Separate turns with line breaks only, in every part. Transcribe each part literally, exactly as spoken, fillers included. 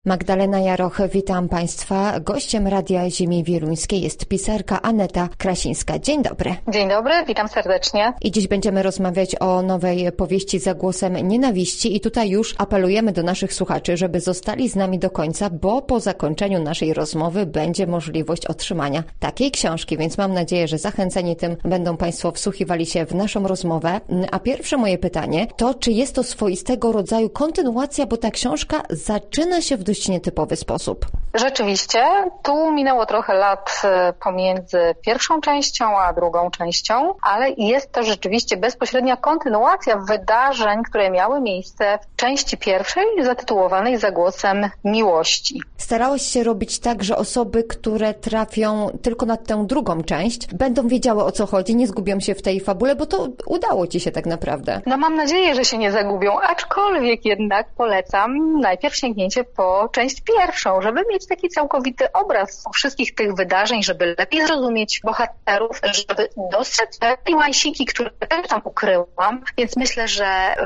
Magdalena Jaroch, witam Państwa. Gościem Radia Ziemi Wieluńskiej jest pisarka Aneta Krasińska. Dzień dobry.
Dzień dobry, witam serdecznie.
I dziś będziemy rozmawiać o nowej powieści Za głosem nienawiści i tutaj już apelujemy do naszych słuchaczy, żeby zostali z nami do końca, bo po zakończeniu naszej rozmowy będzie możliwość otrzymania takiej książki, więc mam nadzieję, że zachęceni tym będą Państwo wsłuchiwali się w naszą rozmowę. A pierwsze moje pytanie to, czy jest to swoistego rodzaju kontynuacja, bo ta książka zaczyna się w dość nietypowy sposób.
Rzeczywiście, tu minęło trochę lat pomiędzy pierwszą częścią a drugą częścią, ale jest to rzeczywiście bezpośrednia kontynuacja wydarzeń, które miały miejsce w części pierwszej zatytułowanej Za głosem miłości.
Starałaś się robić tak, że osoby, które trafią tylko na tę drugą część, będą wiedziały, o co chodzi, nie zgubią się w tej fabule, bo to udało Ci się tak naprawdę.
No mam nadzieję, że się nie zagubią, aczkolwiek jednak polecam najpierw sięgnięcie po część pierwszą, żeby mieć taki całkowity obraz wszystkich tych wydarzeń, żeby lepiej zrozumieć bohaterów, żeby dostrzec te niuansiki, które też tam ukryłam, więc myślę, że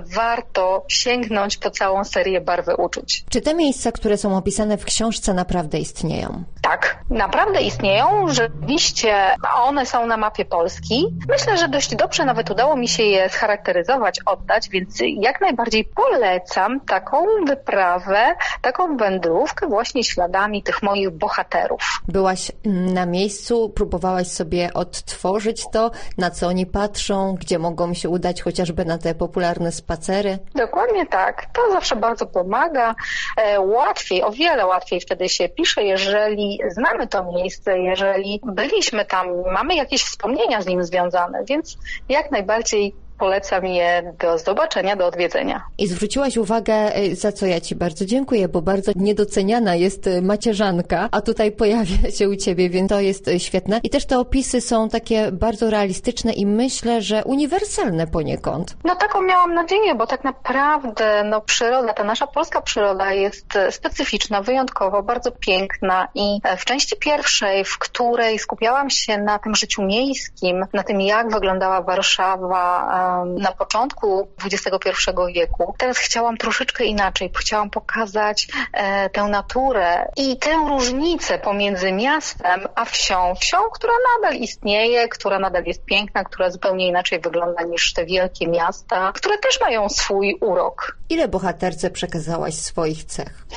warto sięgnąć po całą serię Barwy uczuć.
Czy te miejsca, które są opisane w książce, naprawdę istnieją?
Tak, naprawdę istnieją, rzeczywiście one są na mapie Polski. Myślę, że dość dobrze nawet udało mi się je scharakteryzować, oddać, więc jak najbardziej polecam taką wyprawę, taką wędrówkę właśnie śladami tych moich bohaterów.
Byłaś na miejscu, próbowałaś sobie odtworzyć to, na co oni patrzą, gdzie mogą się udać chociażby na te popularne spacery?
Dokładnie tak. To zawsze bardzo pomaga. E, łatwiej, o wiele łatwiej wtedy się pisze, jeżeli znamy to miejsce, jeżeli byliśmy tam, mamy jakieś wspomnienia z nim związane, więc jak najbardziej polecam je do zobaczenia, do odwiedzenia.
I zwróciłaś uwagę, za co ja Ci bardzo dziękuję, bo bardzo niedoceniana jest macierzanka, a tutaj pojawia się u Ciebie, więc to jest świetne. I też te opisy są takie bardzo realistyczne i myślę, że uniwersalne poniekąd.
No taką miałam nadzieję, bo tak naprawdę no przyroda, ta nasza polska przyroda jest specyficzna, wyjątkowo, bardzo piękna i w części pierwszej, w której skupiałam się na tym życiu miejskim, na tym, jak wyglądała Warszawa na początku dwudziestego pierwszego wieku. Teraz chciałam troszeczkę inaczej. Chciałam pokazać e, tę naturę i tę różnicę pomiędzy miastem a wsią. Wsią, która nadal istnieje, która nadal jest piękna, która zupełnie inaczej wygląda niż te wielkie miasta, które też mają swój urok.
Ile bohaterce przekazałaś swoich cech?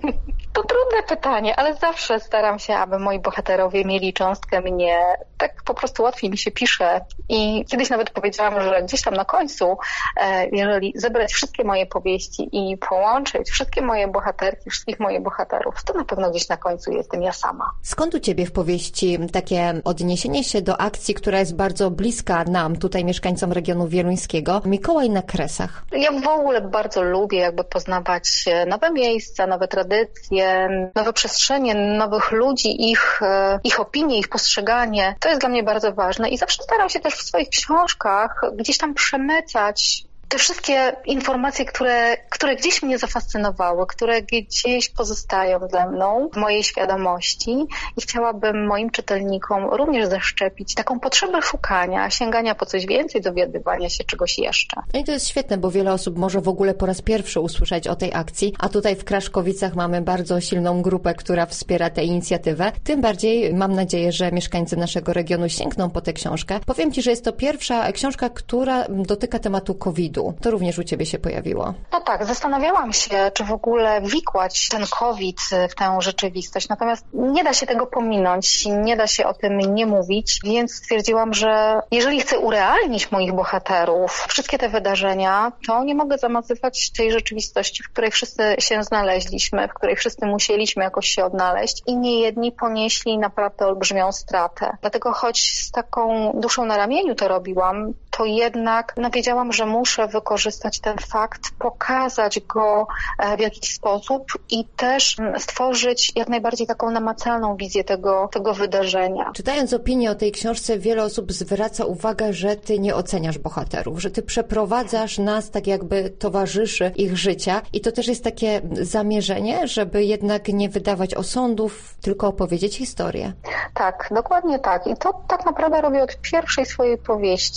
To trudne pytanie, ale zawsze staram się, aby moi bohaterowie mieli cząstkę mnie. Tak po prostu łatwiej mi się pisze. I kiedyś nawet powiedziałam, że gdzieś tam na końcu, jeżeli zebrać wszystkie moje powieści i połączyć wszystkie moje bohaterki, wszystkich moich bohaterów, to na pewno gdzieś na końcu jestem ja sama.
Skąd u Ciebie w powieści takie odniesienie się do akcji, która jest bardzo bliska nam, tutaj mieszkańcom regionu wieluńskiego, Mikołaj na Kresach?
Ja w ogóle bardzo lubię jakby poznawać nowe miejsca, nowe tradycje, nowe przestrzenie, nowych ludzi, ich, ich opinie, ich postrzeganie. To jest dla mnie bardzo ważne i zawsze staram się też w swoich książkach gdzieś tam przemycać te wszystkie informacje, które, które gdzieś mnie zafascynowały, które gdzieś pozostają ze mną w mojej świadomości i chciałabym moim czytelnikom również zaszczepić taką potrzebę szukania, sięgania po coś więcej, dowiadywania się czegoś jeszcze.
No i to jest świetne, bo wiele osób może w ogóle po raz pierwszy usłyszeć o tej akcji, a tutaj w Kraszkowicach mamy bardzo silną grupę, która wspiera tę inicjatywę. Tym bardziej mam nadzieję, że mieszkańcy naszego regionu sięgną po tę książkę. Powiem Ci, że jest to pierwsza książka, która dotyka tematu kowida. To również u Ciebie się pojawiło.
No tak, zastanawiałam się, czy w ogóle wikłać ten COVID w tę rzeczywistość. Natomiast nie da się tego pominąć, nie da się o tym nie mówić, więc stwierdziłam, że jeżeli chcę urealnić moich bohaterów, wszystkie te wydarzenia, to nie mogę zamazywać tej rzeczywistości, w której wszyscy się znaleźliśmy, w której wszyscy musieliśmy jakoś się odnaleźć i niejedni ponieśli naprawdę olbrzymią stratę. Dlatego choć z taką duszą na ramieniu to robiłam, to jednak no, wiedziałam, że muszę wykorzystać ten fakt, pokazać go w jakiś sposób i też stworzyć jak najbardziej taką namacalną wizję tego, tego wydarzenia.
Czytając opinię o tej książce, wiele osób zwraca uwagę, że Ty nie oceniasz bohaterów, że Ty przeprowadzasz nas tak jakby towarzyszy ich życia i to też jest takie zamierzenie, żeby jednak nie wydawać osądów, tylko opowiedzieć historię.
Tak, dokładnie tak. I to tak naprawdę robię od pierwszej swojej powieści.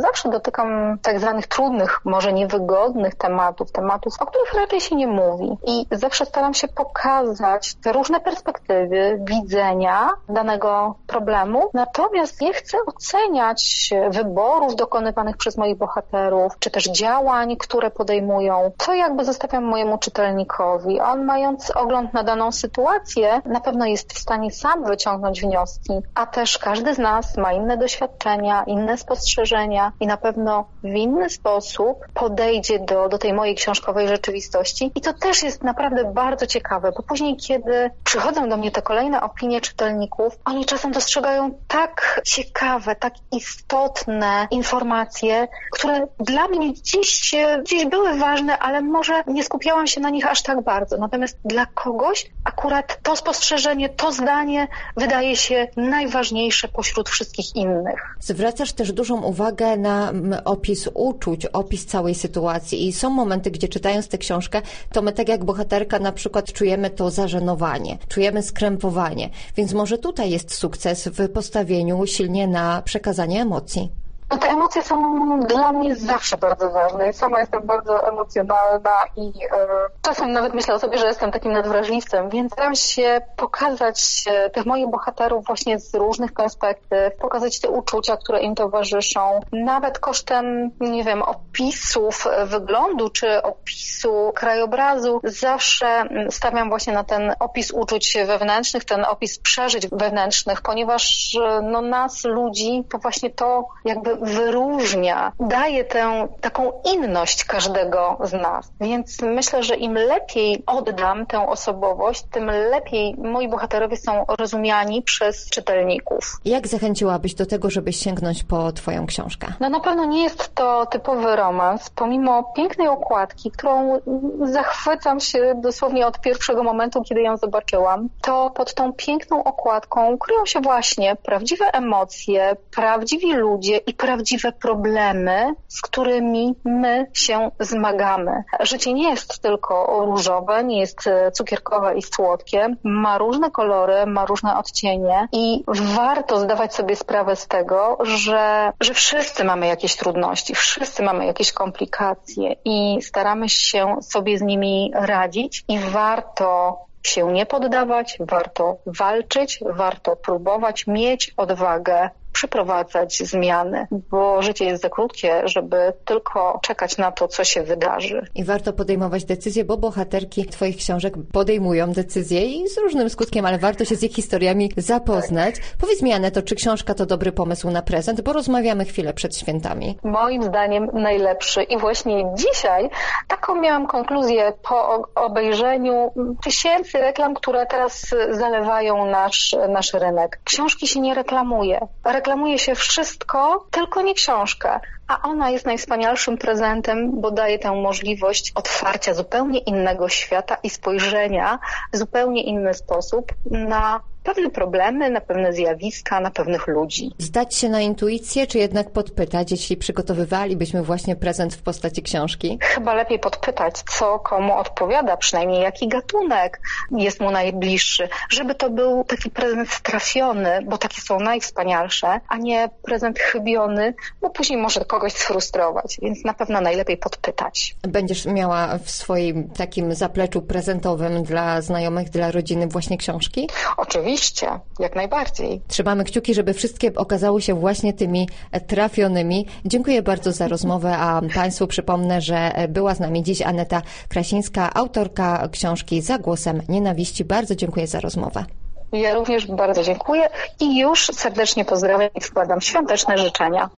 zawsze dotykam tak zwanych trudnych, może niewygodnych tematów, tematów, o których raczej się nie mówi. I zawsze staram się pokazać te różne perspektywy, widzenia danego problemu. Natomiast nie chcę oceniać wyborów dokonywanych przez moich bohaterów, czy też działań, które podejmują. To jakby zostawiam mojemu czytelnikowi. On, mając ogląd na daną sytuację, na pewno jest w stanie sam wyciągnąć wnioski, a też każdy z nas ma inne doświadczenia, inne spostrzeżenia i na pewno w inny sposób podejdzie do, do tej mojej książkowej rzeczywistości. I to też jest naprawdę bardzo ciekawe, bo później, kiedy przychodzą do mnie te kolejne opinie czytelników, oni czasem dostrzegają tak ciekawe, tak istotne informacje, które dla mnie dziś, dziś były ważne, ale może nie skupiałam się na nich aż tak bardzo. Natomiast dla kogoś akurat to spostrzeżenie, to zdanie wydaje się najważniejsze pośród wszystkich innych.
Zwracasz też dużą uwagę na opis uczuć, opis całej sytuacji i są momenty, gdzie czytając tę książkę, to my tak jak bohaterka na przykład czujemy to zażenowanie, czujemy skrępowanie, więc może tutaj jest sukces w postawieniu silnie na przekazanie emocji.
No te emocje są dla mnie zawsze bardzo ważne. Sama jestem bardzo emocjonalna i e, czasem nawet myślę o sobie, że jestem takim nadwrażliwcem, więc staram się pokazać e, tych moich bohaterów właśnie z różnych perspektyw, pokazać te uczucia, które im towarzyszą, nawet kosztem, nie wiem, opisów wyglądu czy opisu krajobrazu. Zawsze stawiam właśnie na ten opis uczuć wewnętrznych, ten opis przeżyć wewnętrznych, ponieważ no nas, ludzi, to właśnie to jakby wyróżnia, daje tę taką inność każdego z nas. Więc myślę, że im lepiej oddam tę osobowość, tym lepiej moi bohaterowie są rozumiani przez czytelników.
Jak zachęciłabyś do tego, żeby sięgnąć po twoją książkę?
No na pewno nie jest to typowy romans, pomimo pięknej okładki, którą zachwycam się dosłownie od pierwszego momentu, kiedy ją zobaczyłam. To pod tą piękną okładką kryją się właśnie prawdziwe emocje, prawdziwi ludzie i prawdziwe problemy, z którymi my się zmagamy. Życie nie jest tylko różowe, nie jest cukierkowe i słodkie. Ma różne kolory, ma różne odcienie i warto zdawać sobie sprawę z tego, że, że wszyscy mamy jakieś trudności, wszyscy mamy jakieś komplikacje i staramy się sobie z nimi radzić i warto się nie poddawać, warto walczyć, warto próbować, mieć odwagę przeprowadzać zmiany, bo życie jest za krótkie, żeby tylko czekać na to, co się wydarzy.
I warto podejmować decyzje, bo bohaterki twoich książek podejmują decyzje i z różnym skutkiem, ale warto się z ich historiami zapoznać. Tak. Powiedz mi, Aneto, czy książka to dobry pomysł na prezent, bo rozmawiamy chwilę przed świętami.
Moim zdaniem najlepszy i właśnie dzisiaj taką miałam konkluzję po obejrzeniu tysięcy reklam, które teraz zalewają nasz, nasz rynek. Książki się nie reklamuje. Reklamuje się wszystko, tylko nie książkę. A ona jest najwspanialszym prezentem, bo daje tę możliwość otwarcia zupełnie innego świata i spojrzenia w zupełnie inny sposób na pewne problemy, na pewne zjawiska, na pewnych ludzi.
Zdać się na intuicję, czy jednak podpytać, jeśli przygotowywalibyśmy właśnie prezent w postaci książki?
Chyba lepiej podpytać, co komu odpowiada, przynajmniej jaki gatunek jest mu najbliższy, żeby to był taki prezent trafiony, bo takie są najwspanialsze, a nie prezent chybiony, bo później może kogoś sfrustrować, więc na pewno najlepiej podpytać.
Będziesz miała w swoim takim zapleczu prezentowym dla znajomych, dla rodziny właśnie książki?
Oczywiście. Oczywiście, jak najbardziej.
Trzymamy kciuki, żeby wszystkie okazały się właśnie tymi trafionymi. Dziękuję bardzo za rozmowę, a Państwu przypomnę, że była z nami dziś Aneta Krasińska, autorka książki Za głosem nienawiści. Bardzo dziękuję za rozmowę.
Ja również bardzo dziękuję i już serdecznie pozdrawiam i składam świąteczne życzenia.